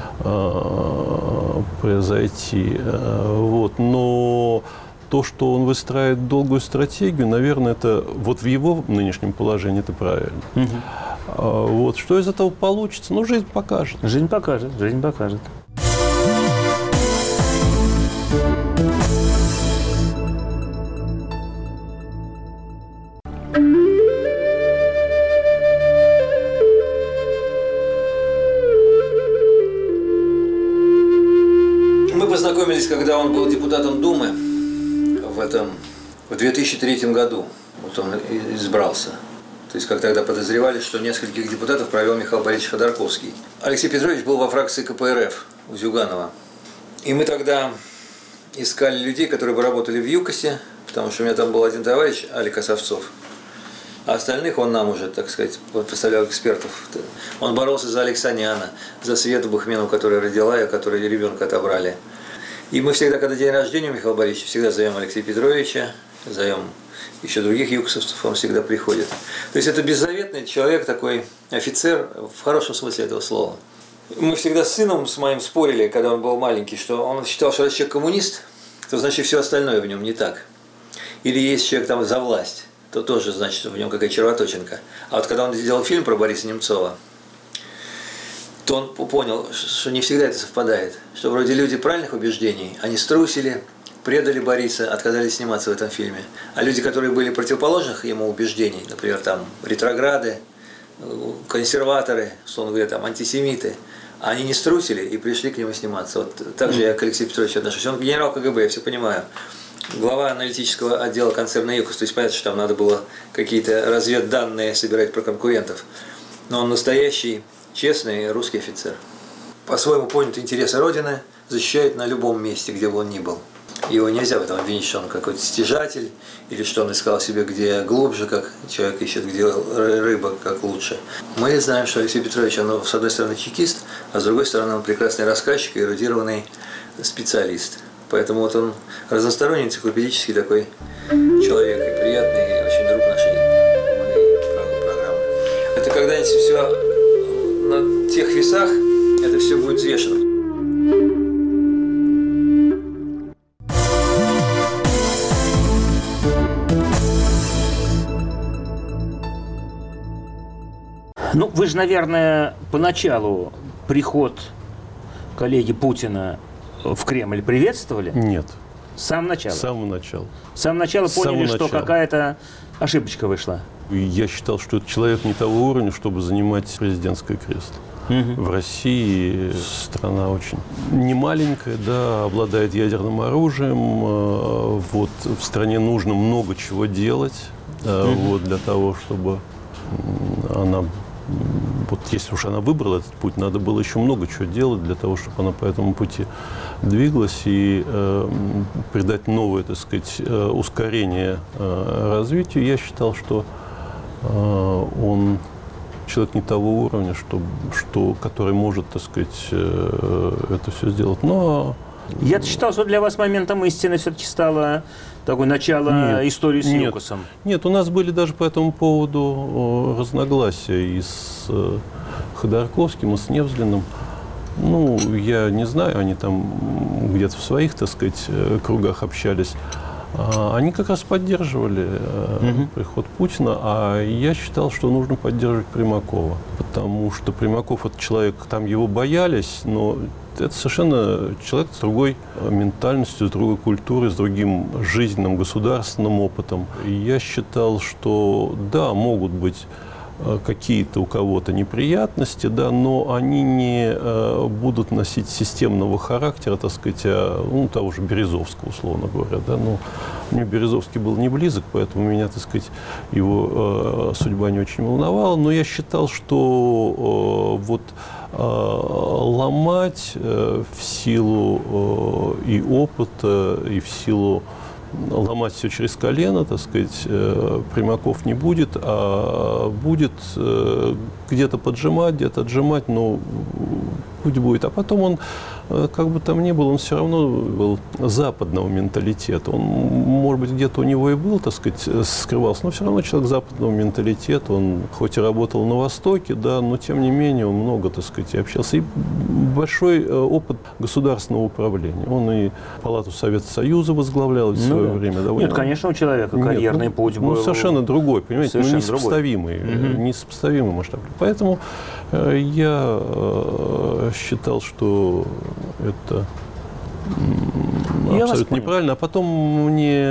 произойти, вот, но то, что он выстраивает долгую стратегию, наверное, это вот в его нынешнем положении это правильно. Вот. Что из этого получится? Ну, жизнь покажет. Жизнь покажет, жизнь покажет. Мы познакомились, когда он был депутатом Думы в 2003 году. Вот он избрался. То есть, как тогда подозревали, что нескольких депутатов провел Михаил Борисович Ходорковский. Алексей Петрович был во фракции КПРФ у Зюганова. И мы тогда искали людей, которые бы работали в ЮКОСе, потому что у меня там был один товарищ, Алик Осовцов. А остальных он нам уже, так сказать, представлял экспертов. Он боролся за Алексаняна, за Свету Бахмену, которая родила и которой ребенка отобрали. И мы всегда, когда день рождения у Михаила Борисовича, всегда зовем Алексея Петровича, зовем еще других юкосовцев, он всегда приходит. То есть это беззаветный человек, такой офицер, в хорошем смысле этого слова. Мы всегда с сыном с моим спорили, когда он был маленький, что он считал, что если человек коммунист, то значит все остальное в нем не так. Или есть человек там за власть, то тоже значит в нем какая-то червоточинка. А вот когда он сделал фильм про Бориса Немцова, то он понял, что не всегда это совпадает. Что вроде люди правильных убеждений, они струсили, предали Бориса, отказались сниматься в этом фильме. А люди, которые были противоположных ему убеждений, например, там ретрограды, консерваторы, условно говоря, там антисемиты, они не струсили и пришли к нему сниматься. Вот так же я к Алексею Петровичу отношусь. Он генерал КГБ, я все понимаю. Глава аналитического отдела концерна «ЮКОС». То есть понятно, что там надо было какие-то разведданные собирать про конкурентов. Но он настоящий, честный русский офицер. По-своему понят интересы Родины, защищает на любом месте, где бы он ни был. Его нельзя в этом обвинить, что он какой-то стяжатель, или что он искал себе где глубже, как человек ищет, где рыба, как лучше. Мы знаем, что Алексей Петрович, он, с одной стороны, чекист, а с другой стороны, он прекрасный рассказчик и эрудированный специалист. Поэтому вот он разносторонний, энциклопедический такой человек, и приятный, и очень друг нашей программы. Это когда-нибудь все на тех весах, это все будет взвешено. Ну, вы же, наверное, поначалу приход коллеги Путина в Кремль приветствовали? Нет. С самого начала? С самого начала. С самого начала поняли, что начала. какая-то ошибочка вышла? Я считал, что это человек не того уровня, чтобы занимать президентское кресло. В России страна очень немаленькая, да, обладает ядерным оружием. Вот, в стране нужно много чего делать вот, для того, чтобы она... Вот если уж она выбрала этот путь, надо было еще много чего делать для того, чтобы она по этому пути двигалась и придать новое, так сказать, ускорение развитию. Я считал, что он человек не того уровня, который может, так сказать, это все сделать. Но я считал, что для вас моментом истины все-таки стало такое начало истории с ЮКОСом. Нет, у нас были даже по этому поводу разногласия и с Ходорковским, и с Невзлиным. Ну, я не знаю, они там где-то в своих, так сказать, кругах общались. Они как раз поддерживали приход Путина, а я считал, что нужно поддерживать Примакова. Потому что Примаков – это человек, там его боялись, но это совершенно человек с другой ментальностью, с другой культурой, с другим жизненным, государственным опытом. И я считал, что да, могут быть какие-то у кого-то неприятности, да, но они не будут носить системного характера, так сказать, того же Березовского, условно говоря. Да, но мне Березовский был не близок, поэтому меня, так сказать, его судьба не очень волновала. Но я считал, что ломать в силу и опыта, и в силу ломать все через колено, так сказать, Примаков не будет, а будет где-то поджимать, где-то отжимать, но путь будет. А потом он, как бы там ни был, он все равно был западного менталитета. Он, может быть, где-то у него и был, так сказать, скрывался, но все равно человек западного менталитета. Он хоть и работал на Востоке, да, но тем не менее он много, так сказать, и общался. И большой опыт государственного управления. Он и Палату Совета Союза возглавлял в свое время. Довольно... Нет, конечно, у человека карьерный путь был. Совершенно другой, понимаете, совершенно несопоставимый, несопоставимый масштаб. Поэтому я считал, что это абсолютно неправильно. А потом мне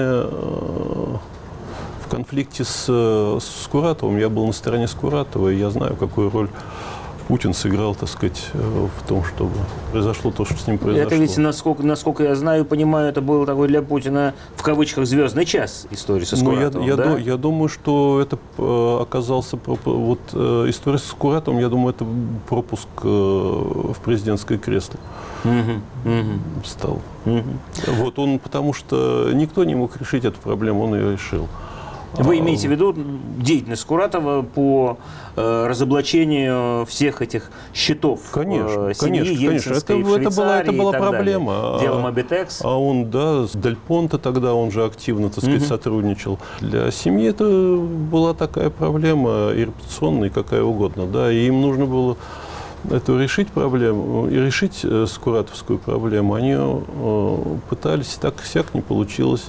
в конфликте с Скуратовым, я был на стороне Скуратова, и я знаю, какую роль Путин сыграл, так сказать, в том, чтобы произошло то, что с ним произошло. Это ведь, насколько я знаю и понимаю, это был такой для Путина, в кавычках, звездный час истории со Скуратовым, да? Я думаю, что это оказался... Вот история со Скуратовым, я думаю, это пропуск в президентское кресло стал. Вот он, потому что никто не мог решить эту проблему, он ее решил. Вы имеете в виду деятельность Скуратова по разоблачению всех этих счетов семьи Ельцинской в Швейцарии это была проблема. Дело Мобитекс. А он, да, с Дель Понте тогда, он же активно, так сказать, сотрудничал. Для семьи это была такая проблема, и репутационная, и какая угодно, да, и им нужно было эту решить проблему, и решить скуратовскую проблему. Они пытались, так не получилось.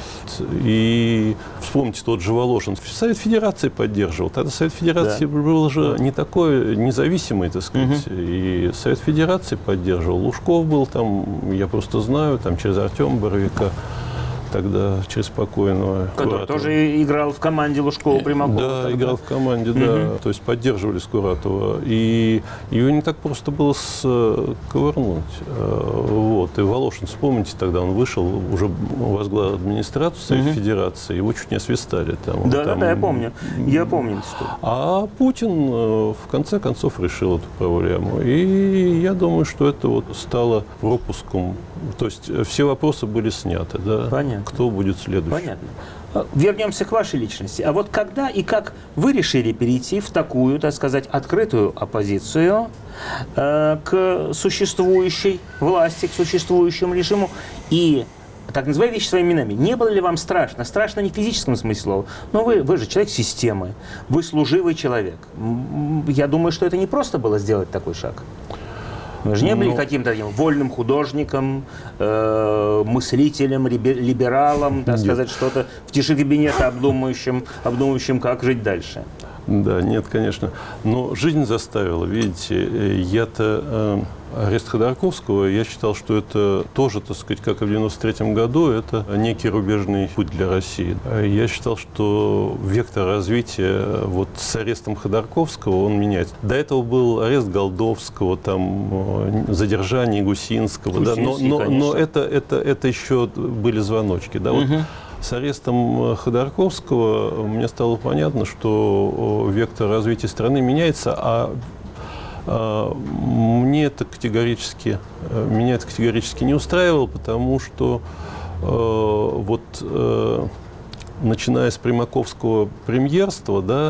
И вспомните, тот же Волошин. Совет Федерации поддерживал. Тогда Совет Федерации был же не такой независимый, так сказать. И Совет Федерации поддерживал. Лужков был там, я просто знаю, там через Артема Боровика, тогда через покойного. Который тоже играл в команде Лужкова, Примакова. Да, тогда. играл в команде, да. То есть поддерживали Скуратова. И ее не так просто было сковырнуть. Вот. И Волошин, вспомните, тогда он вышел, уже возглавил администрацию Совета Федерации, его чуть не освистали. Да, я помню. Я помню. А Путин в конце концов решил эту проблему. И я думаю, что это вот стало пропуском. То есть все вопросы были сняты. Да? Понятно. Кто будет следующий? Понятно. Вернемся к вашей личности. А вот когда и как вы решили перейти в такую, так сказать, открытую оппозицию к существующей власти, к существующему режиму и, так называя вещи своими именами, не было ли вам страшно? Страшно не в физическом смысле слова, но вы же человек системы, вы служивый человек. Я думаю, что это не просто было сделать такой шаг. Вы же не были каким-то вольным художником, мыслителем, либералом, так сказать, что-то в тиши кабинета обдумывающим, как жить дальше. Да, нет, конечно. Но жизнь заставила. Видите, я-то арест Ходорковского, я считал, что это тоже, так сказать, как и в 1993 году, это некий рубежный путь для России. Я считал, что вектор развития вот с арестом Ходорковского, он меняется. До этого был арест Голдовского, там, задержание Гусинского, да, но это еще были звоночки. Да, вот. С арестом Ходорковского мне стало понятно, что вектор развития страны меняется, меня это категорически не устраивало, потому что начиная с примаковского премьерства, да,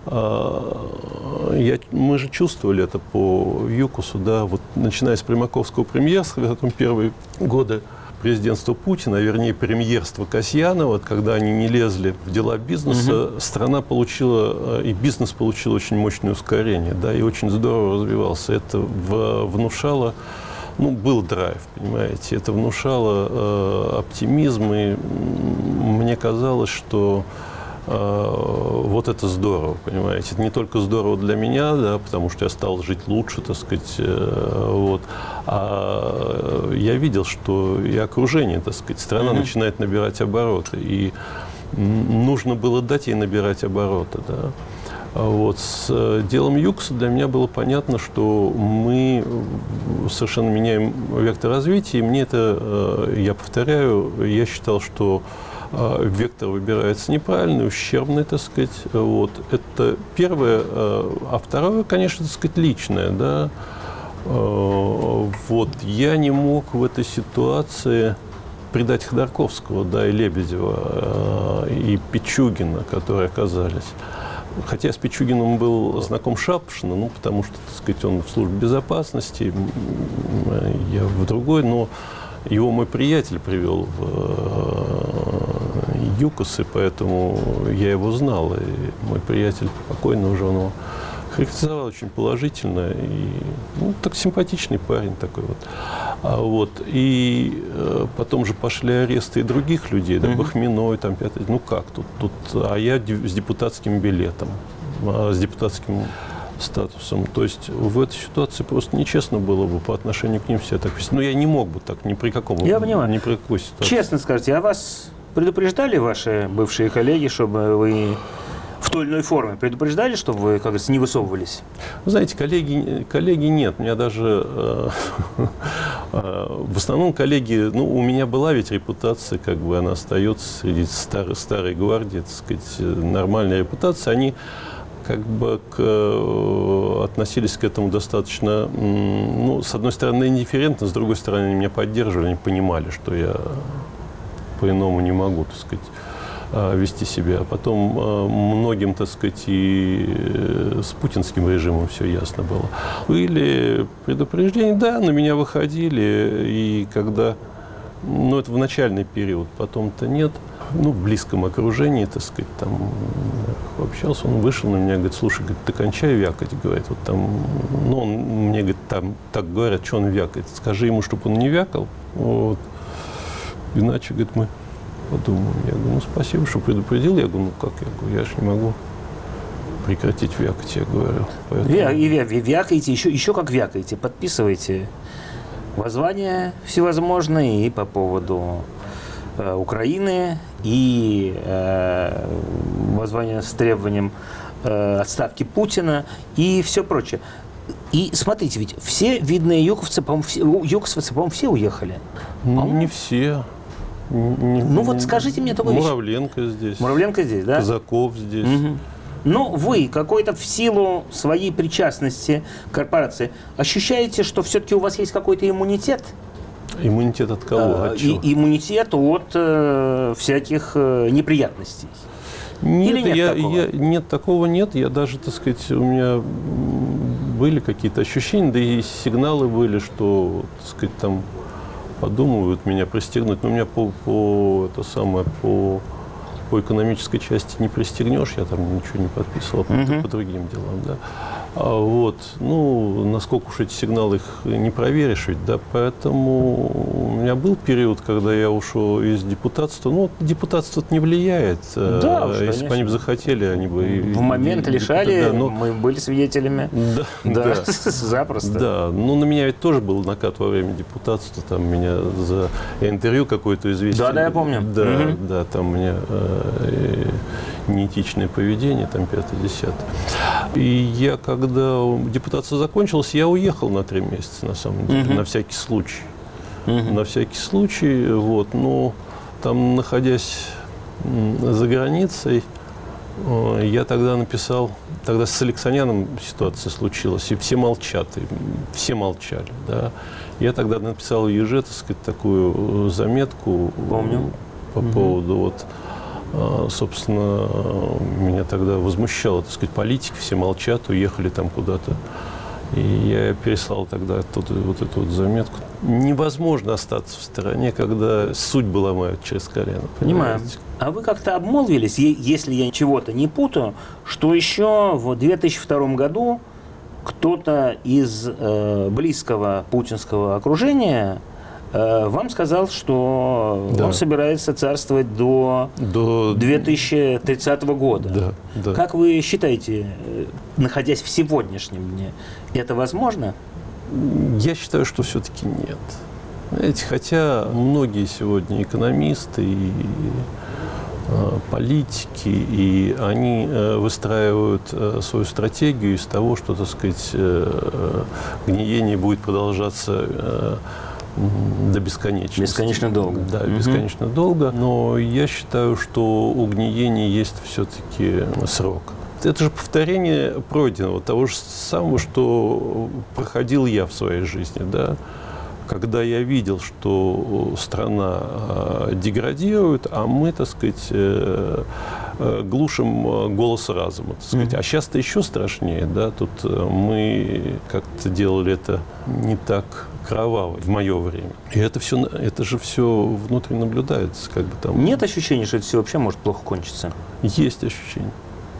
мы же чувствовали это по ЮКОСу, да, вот начиная с примаковского премьерства, потом первые годы президентства Путина, а вернее премьерства Касьянова, когда они не лезли в дела бизнеса, страна получила, и бизнес получил очень мощное ускорение, да, и очень здорово развивался. Это внушало, был драйв, понимаете, это внушало оптимизм, и мне казалось, что вот это здорово, понимаете. Это не только здорово для меня, да, потому что я стал жить лучше, так сказать, вот. А я видел, что и окружение, так сказать, страна начинает набирать обороты, и нужно было дать ей набирать обороты, да. Вот. С делом ЮКОСа для меня было понятно, что мы совершенно меняем вектор развития, и мне это, я повторяю, я считал, что вектор выбирается неправильный, ущербный, так сказать. Вот. Это первое. А второе, конечно, так сказать, личное. Да? Вот. Я не мог в этой ситуации предать Ходорковского, да, и Лебедева, и Пичугина, которые оказались. Хотя с Пичугиным был знаком Шапошина, ну, потому что, так сказать, он в службе безопасности, я в другой, но его мой приятель привел в ЮКОС, и поэтому я его знал. И мой приятель покойный уже, он его характеризовал очень положительно. И, ну, так симпатичный парень такой вот. И потом же пошли аресты и других людей, да, Бахминой, там, пятый, ну как тут, а я с депутатским билетом, с депутатским статусом. То есть в этой ситуации просто нечестно было бы по отношению к ним себя так вести. Но я не мог бы так ни при каком, я понимаю. Ни при какой ситуации. Честно скажите, а вас предупреждали ваши бывшие коллеги, чтобы вы в той или иной форме предупреждали, чтобы вы, как говорится, не высовывались? Вы знаете, коллеги нет. У меня даже в основном коллеги, ну, у меня была ведь репутация, как бы она остается среди старой гвардии, так сказать, нормальная репутация. Они как бы относились к этому достаточно, ну, с одной стороны, индифферентно, с другой стороны, они меня поддерживали, они понимали, что я по-иному не могу, так сказать, вести себя. А потом многим, так сказать, и с путинским режимом все ясно было. Были предупреждения, да, на меня выходили, и когда, ну, это в начальный период, потом-то нет. Ну, в близком окружении, так сказать, там общался, он вышел на меня, говорит, слушай, говорит, ты кончай вякать, говорит, вот там, ну, он мне, говорит, там так говорят, что он вякает, скажи ему, чтобы он не вякал, вот, иначе, говорит, мы подумаем. Я говорю, ну, спасибо, что предупредил, я говорю, ну, как, я говорю, я же не могу прекратить вякать, я говорю. Поэтому... И вякаете, еще как вякаете, подписывайте воззвания всевозможные и по поводу Украины, и воззвание с требованием отставки Путина, и все прочее. И смотрите, ведь все видные юковцы, по-моему, все уехали. Ну, не все. Ну, вот скажите мне такое. Муравленко здесь. Муравленко здесь, да? Казаков здесь. Угу. Ну, вы какой-то в силу своей причастности к корпорации ощущаете, что все-таки у вас есть какой-то иммунитет? Иммунитет от кого? От чего? Иммунитет от всяких неприятностей. Нет, или нет такого? Нет, такого нет. Я даже, так сказать, у меня были какие-то ощущения, да и сигналы были, что, так сказать, там подумывают меня пристегнуть. Но у меня по экономической части не пристегнешь, я там ничего не подписывал, по другим делам, да. Вот, ну, насколько уж эти сигналы их не проверишь ведь, да, поэтому у меня был период, когда я ушел из депутатства, ну, депутатство не влияет, да, если бы они бы захотели, они бы... В момент лишали, да, но... мы были свидетелями, да, запросто. Да, ну, на меня ведь тоже был накат во время депутатства, там меня за интервью какое-то известие... Да, я помню. Да, там у меня неэтичное поведение, там 5-10. И я, когда депутация закончилась, я уехал на 3 месяца, на самом деле, на всякий случай. На всякий случай, вот, но там, находясь за границей, я тогда написал, тогда с Алексаняном ситуация случилась, и все молчат, и все молчали, да. Я тогда написал в ЕЖ, так сказать, такую заметку. Помню. По поводу, вот, собственно, меня тогда возмущало, так сказать, политики, все молчат, уехали там куда-то. И я переслал тогда вот эту вот заметку. Невозможно остаться в стороне, когда суть была моя через колено. Понимаю. А вы как-то обмолвились, если я чего-то не путаю, что еще в 2002 году кто-то из близкого путинского окружения вам сказал, что он собирается царствовать до 2030 года. Да. Как вы считаете, находясь в сегодняшнем дне, это возможно? Я считаю, что все-таки нет. Знаете, хотя многие сегодня экономисты и политики, и они выстраивают свою стратегию из того, что, так сказать, гниение будет продолжаться до бесконечности. Бесконечно долго. Да, бесконечно долго. Но я считаю, что у гниения есть все-таки срок. Это же повторение пройденного, того же самого, что проходил я в своей жизни, да. когда я видел, что страна деградирует, а мы, так сказать, глушим голос разума, так сказать. А сейчас-то еще страшнее, да, тут мы как-то делали это не так кроваво в мое время. И это же все внутри наблюдается, как бы там. Нет ощущения, что это все вообще может плохо кончиться? Есть ощущение.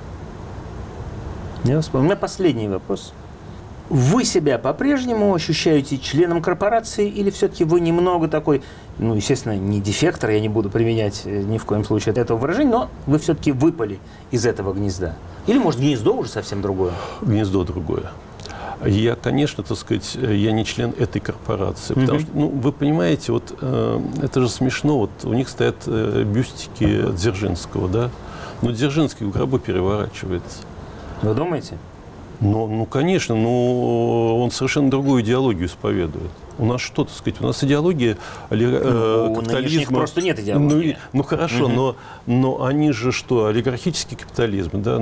У меня последний вопрос. Вы себя по-прежнему ощущаете членом корпорации или все-таки вы немного такой, ну, естественно, не дефектор, я не буду применять ни в коем случае этого выражения, но вы все-таки выпали из этого гнезда? Или, может, гнездо уже совсем другое? Гнездо другое. Я, конечно, так сказать, я не член этой корпорации. Потому что, ну, вы понимаете, вот это же смешно. Вот у них стоят бюстики Дзержинского, да? Но Дзержинский в гробу переворачивается. Вы думаете? Ну, конечно, но он совершенно другую идеологию исповедует. У нас что, так сказать, у нас идеология капитализма. Просто нет идеологии. Ну хорошо, но они же что, олигархический капитализм, да?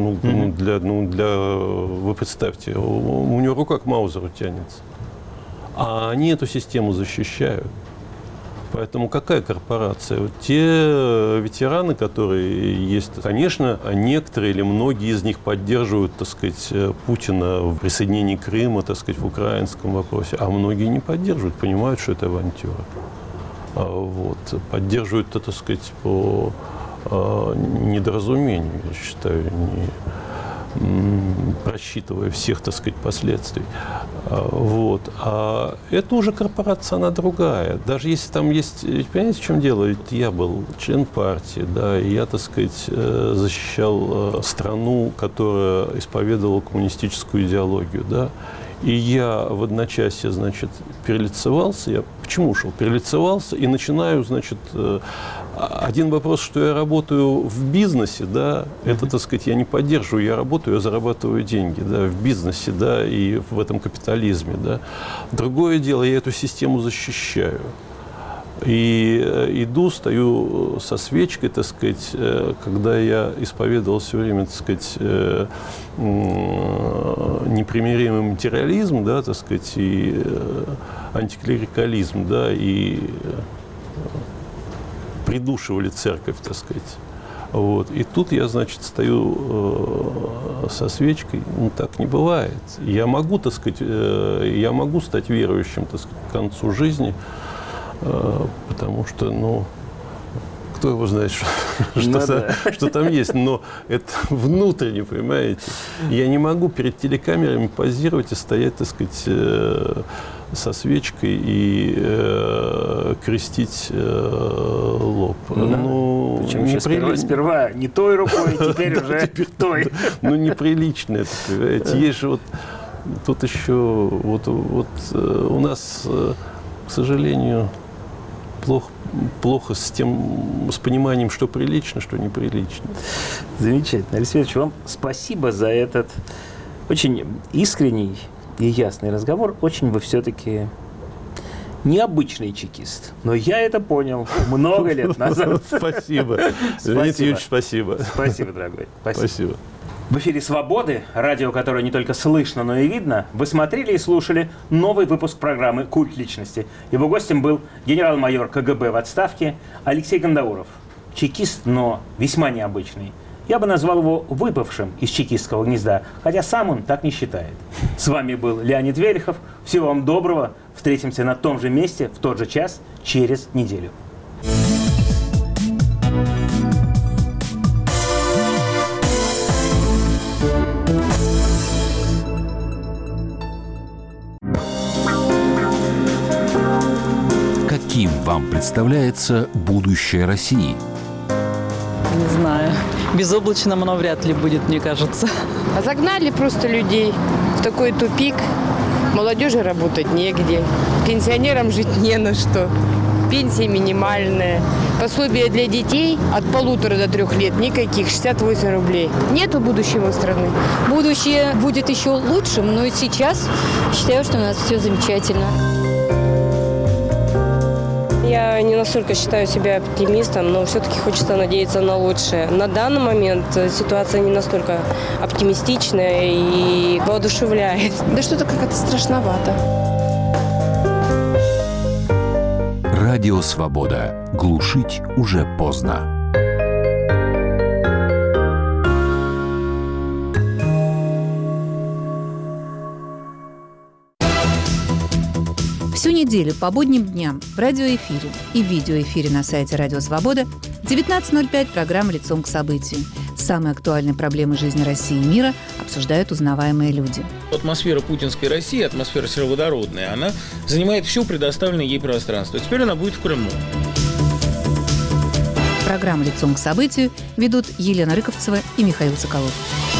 Вы представьте, у него рука к Маузеру тянется. А они эту систему защищают. Поэтому какая корпорация? Вот те ветераны, которые есть, конечно, некоторые или многие из них поддерживают, так сказать, Путина в присоединении Крыма, так сказать, в украинском вопросе, а многие не поддерживают, понимают, что это авантюра. Вот. Поддерживают это, так сказать, по недоразумению, я считаю, просчитывая всех, так сказать, последствий. Вот. А это уже корпорация, она другая. Даже если там есть... Понимаете, в чем дело? Ведь я был член партии, да, и я, так сказать, защищал страну, которая исповедовала коммунистическую идеологию, да. И я в одночасье, значит, перелицевался. Я почему ушел? Перелицевался и начинаю, значит, один вопрос, что я работаю в бизнесе, да, это, так сказать, я не поддерживаю, я работаю, я зарабатываю деньги, да, в бизнесе, да, и в этом капитализме, да. Другое дело, я эту систему защищаю. И иду, стою со свечкой, так сказать, когда я исповедовал все время, так сказать, непримиримый материализм, да, так сказать, и антиклерикализм, да, и придушивали церковь, так сказать. Вот. И тут я, значит, стою со свечкой. Ну, так не бывает. Я могу, так сказать, я могу стать верующим, так сказать, к концу жизни, потому что, ну, кто его знает, что там есть, но это внутренне, понимаете. Я не могу перед телекамерами позировать и стоять, так сказать, со свечкой и крестить лоб. Да. Ну, причем сперва не той рукой, теперь уже той. Ну, неприлично это, понимаете. Есть же вот, тут еще, вот у нас, к сожалению, плохо с пониманием, что прилично, что неприлично. Замечательно. Алексей Ильич, вам спасибо за этот очень искренний и ясный разговор. Очень вы все-таки необычный чекист. Но я это понял много лет назад. Спасибо. Леонид Юрьевич, спасибо. Спасибо, дорогой. Спасибо. В эфире «Свободы», радио, которое не только слышно, но и видно, вы смотрели и слушали новый выпуск программы «Культ личности». Его гостем был генерал-майор КГБ в отставке Алексей Кандауров. Чекист, но весьма необычный. Я бы назвал его выпавшим из чекистского гнезда, хотя сам он так не считает. С вами был Леонид Велихов. Всего вам доброго. Встретимся на том же месте в тот же час через неделю. Каким вам представляется будущее России? Не знаю. Безоблачным оно вряд ли будет, мне кажется. А загнали просто людей в такой тупик. Молодежи работать негде. Пенсионерам жить не на что. Пенсия минимальная. Пособие для детей от 1,5 до 3 лет никаких, 68 рублей. Нету будущего страны. Будущее будет еще лучшим, но и сейчас считаю, что у нас все замечательно. Я не настолько считаю себя оптимистом, но все-таки хочется надеяться на лучшее. На данный момент ситуация не настолько оптимистичная и воодушевляет. Да что-то как-то страшновато. Радио «Свобода». Глушить уже поздно. Всю неделю по будним дням в радиоэфире и видеоэфире на сайте «Радио Свобода» в 19:05 программа «Лицом к событию». Самые актуальные проблемы жизни России и мира обсуждают узнаваемые люди. Атмосфера путинской России, атмосфера сероводородная, она занимает все предоставленное ей пространство. Теперь она будет в Крыму. Программу «Лицом к событию» ведут Елена Рыковцева и Михаил Соколов.